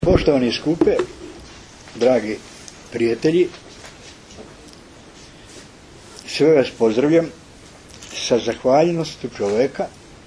Poštovani skupe, dragi prijatelji, sve vas pozdravljam sa zahvaljenošću čovjeka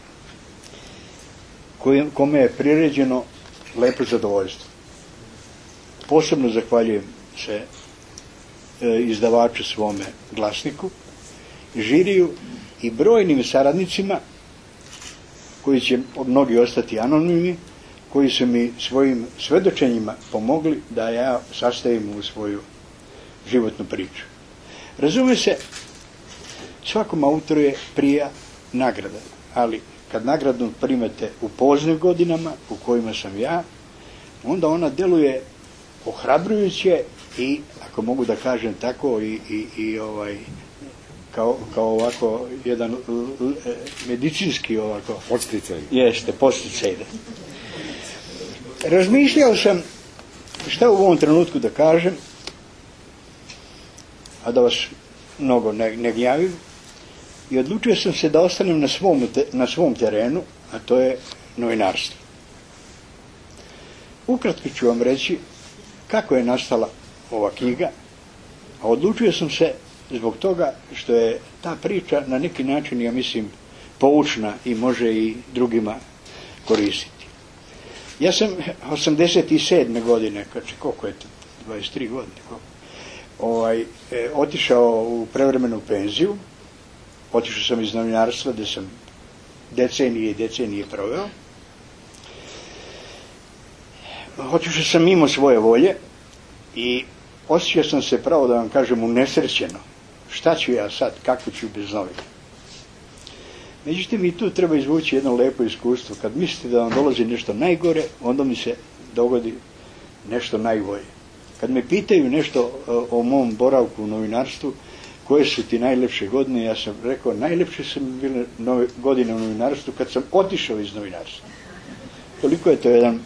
kome je priređeno lepo zadovoljstvo. Posebno zahvaljujem se izdavaču svome Glasniku, žiriju i brojnim saradnicima koji će mnogi ostati anonimni, koji su mi svojim svedočenjima pomogli da ja sastavim u svoju životnu priču. Razume se, svakom autoru je prija nagrada, ali kad nagradu primete u poznim godinama u kojima sam ja, onda ona deluje ohrabrujuće i, ako mogu da kažem tako, kao ovako jedan medicinski ovako podsticaj. Jeste, podsticaj. Razmišljao sam šta u ovom trenutku da kažem, a da vas mnogo ne gnjavim, i odlučio sam se da ostanem na svom terenu, a to je novinarstvo. Ukratko ću vam reći kako je nastala ova knjiga, a odlučio sam se zbog toga što je ta priča na neki način, ja mislim, poučna i može i drugima koristiti. Ja sam 87. godine, koliko je to, 23 godine, otišao u prevremenu penziju. Otišao sam iz novinarstva gdje sam decenije i decenije proveo. Otišao sam mimo svoje volje i osjećao sam se, pravo da vam kažem, unesrećeno. Šta ću ja sad, kako ću bez novina? Međutim, i tu treba izvući jedno lepo iskustvo. Kad mislite da vam dolazi nešto najgore, onda mi se dogodi nešto najbolje. Kad me pitaju nešto o mom boravku u novinarstvu, koje su ti najlepše godine, ja sam rekao, najlepše su mi bile godine u novinarstvu kad sam otišao iz novinarstva. Toliko je to jedan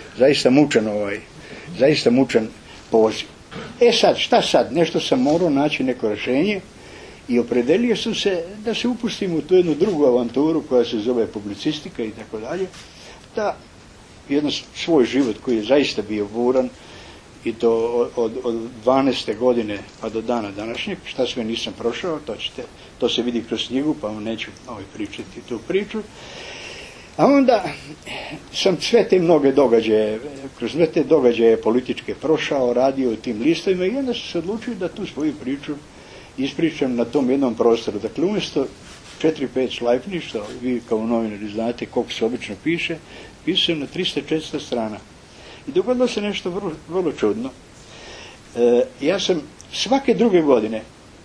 zaista mučan poziv. Sad, šta sad? Nešto sam morao naći neko rješenje i opredelio sam se da se upustim u tu jednu drugu avanturu koja se zove publicistika i tako dalje, da jedan svoj život koji je zaista bio buran, i to od 12. godine pa do dana današnjeg, šta sve nisam prošao, to se vidi kroz knjigu, pa vam neću pričati tu priču. A onda sam sve te mnoge događaje, kroz sve te događaje političke prošao, radio u tim listovima i onda sam se odlučio da tu svoju priču ispričam na tom jednom prostoru. Dakle, umjesto 4-5 šlajfni, što vi kao novinari znate koliko se obično piše, pisam na 300-400 strana. I dogodilo se nešto vrlo čudno. Ja sam svake druge godine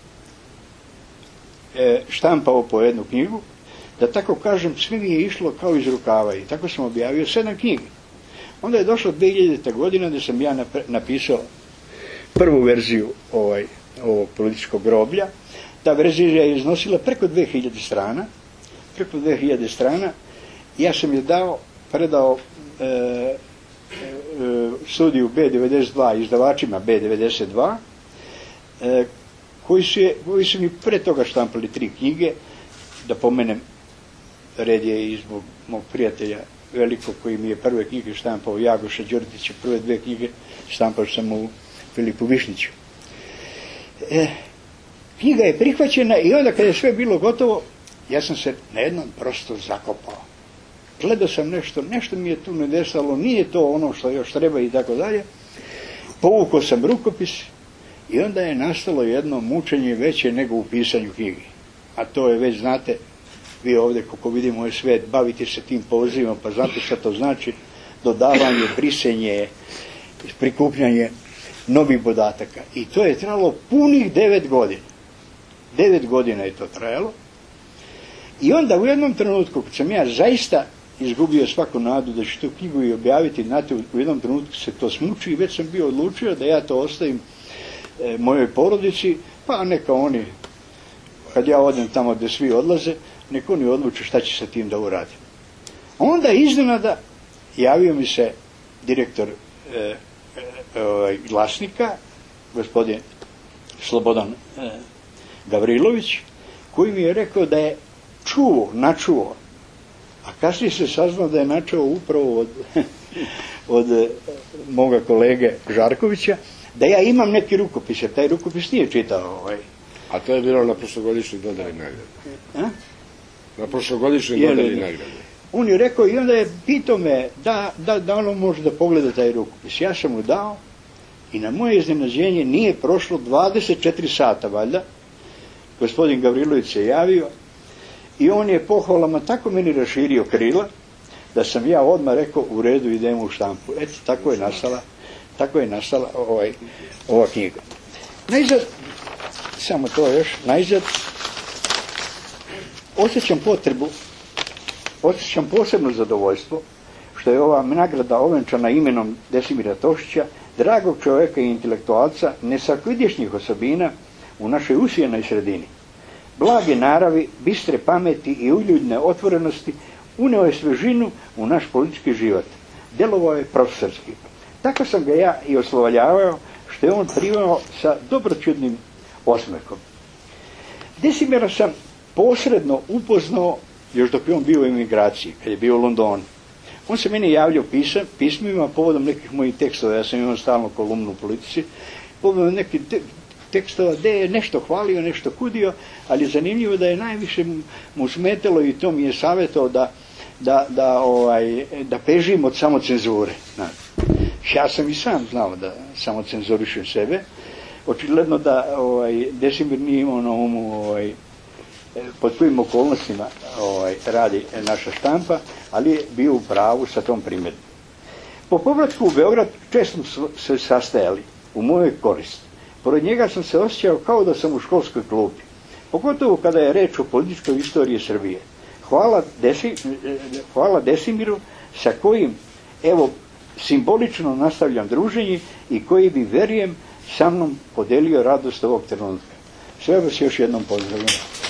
štampao po jednu knjigu, da tako kažem, sve mi je išlo kao iz rukava i tako sam objavio 7 knjiga. Onda je došlo 2000. godina da sam ja napisao prvu verziju ovog političkog groblja. Ta verzija je iznosila preko 2000 strana. Preko 2000 strana. Ja sam je predao studiju B92, izdavačima B92, koji su mi pre toga štampali 3 knjige. Da pomenem, red je i zbog mog prijatelja velikog koji mi je prve knjige štampao, Jagoša Đordića, prve 2 knjige štampao sam u Filipu Višnjiću. Knjiga je prihvaćena i onda kad je sve bilo gotovo, ja sam se na jednom prosto zakopao. Gledao sam nešto mi je tu nedostalo, nije to ono što još treba i tako dalje. Povukao sam rukopis i onda je nastalo jedno mučenje veće nego u pisanju knjige. A to je, već znate, vi ovdje, kako vidimo je svet, bavite se tim pozivom, pa znate šta to znači, dodavanje, brisanje, prikupljanje novih podataka. I to je trajalo punih 9 godina. 9 godina je to trajalo. I onda u jednom trenutku, kad sam ja zaista izgubio svaku nadu da ću tu knjigu i objaviti, znate, u jednom trenutku se to smuči i već sam bio odlučio da ja to ostavim mojoj porodici, pa neka oni, kad ja odem tamo gdje svi odlaze, neka oni odluče šta će sa tim da uradim. Onda iznenada javio mi se direktor Glasnika, gospodin Slobodan Gavrilović, koji mi je rekao da je načuo, a kasnije se saznao da je načuo upravo od moga kolege Žarkovića, da ja imam neki rukopis, jer taj rukopis nije čitao. A to je bilo na prošlogodišnjoj dodali nagrade. Na prošlogodišnjoj dodali nagrade. On je rekao i onda je pitao me da ono može da pogleda taj rukopis. Ja sam mu dao i na moje iznenađenje nije prošlo 24 sata valjda. Gospodin Gavrilović se javio i on je pohvalama tako meni raširio krila da sam ja odmah rekao u redu idemo u štampu. Eto, tako je nastala ova knjiga. Najzad, samo to još, najzad, osjećam posebno zadovoljstvo što je ova nagrada ovenčana imenom Desimira Tošića, dragog čovjeka i intelektualca nesvakodješnjih osobina u našoj usijenoj sredini. Blage naravi, bistre pameti i uljudne otvorenosti uneo je svežinu u naš politički život. Djelovao je profesorski. Tako sam ga ja i oslovaljavao, što je on primao sa dobročudnim osmehom. Desimira sam posredno upoznao još dok je on bio u emigraciji, kad je bio u Londonu. On se meni javljao pismima povodom nekih mojih tekstova, ja sam imao stalno kolumnu u Politici, povodom nekih tekstova gdje je nešto hvalio, nešto kudio, ali je zanimljivo da je najviše mu smetalo i to mi je savjetao da pežim od samocenzure. Ja sam i sam znao da samocenzurišem sebe. Očigledno da Desimir nije imao na umu pod kojim okolnostima radi naša štampa, ali je bio u pravu sa tom primjedbom. Po povratku u Beograd često smo se sastajali u mojoj korist. Pored njega sam se osjećao kao da sam u školskoj klupi. Pogotovo kada je reč o političkoj istoriji Srbije. Hvala Desimiru sa kojim, evo, simbolično nastavljam druženje i koji bi, verujem, sa mnom podelio radost ovog trenutka. Sve vas još jednom pozdravljam.